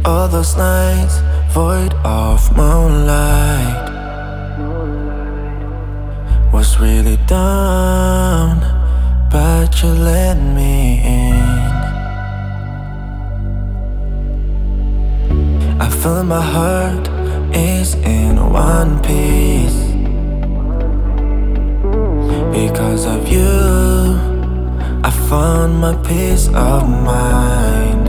All those nights void of moonlight was really down, but you let me in. I feel my heart is in one piece. Because of you, I found my peace of mind.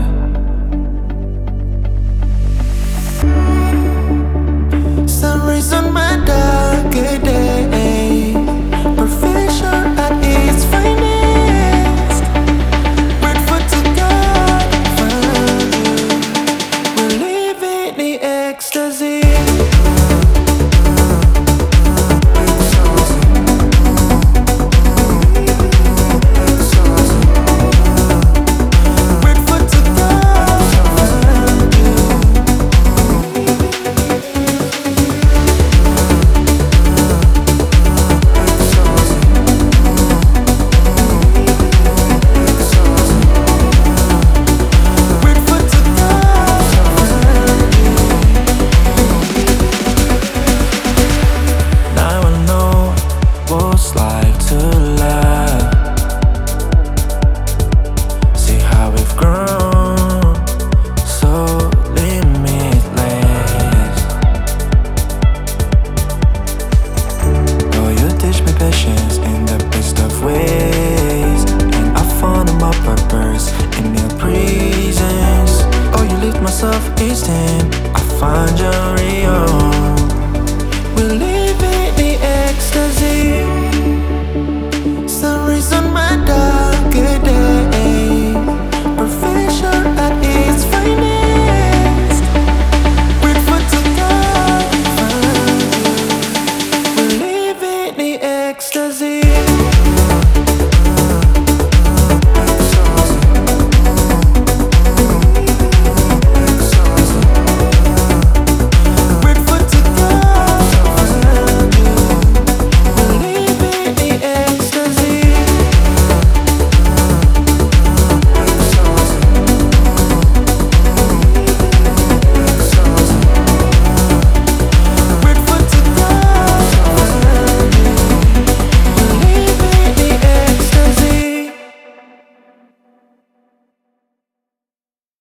Some reason my darker day, perfection at its finest. Grateful to God found you. We're living the ecstasy. Like to love, see how we've grown so limitless. Oh, you teach me patience in the best of ways, and I found my purpose in your presence. Oh, you lift myself each day.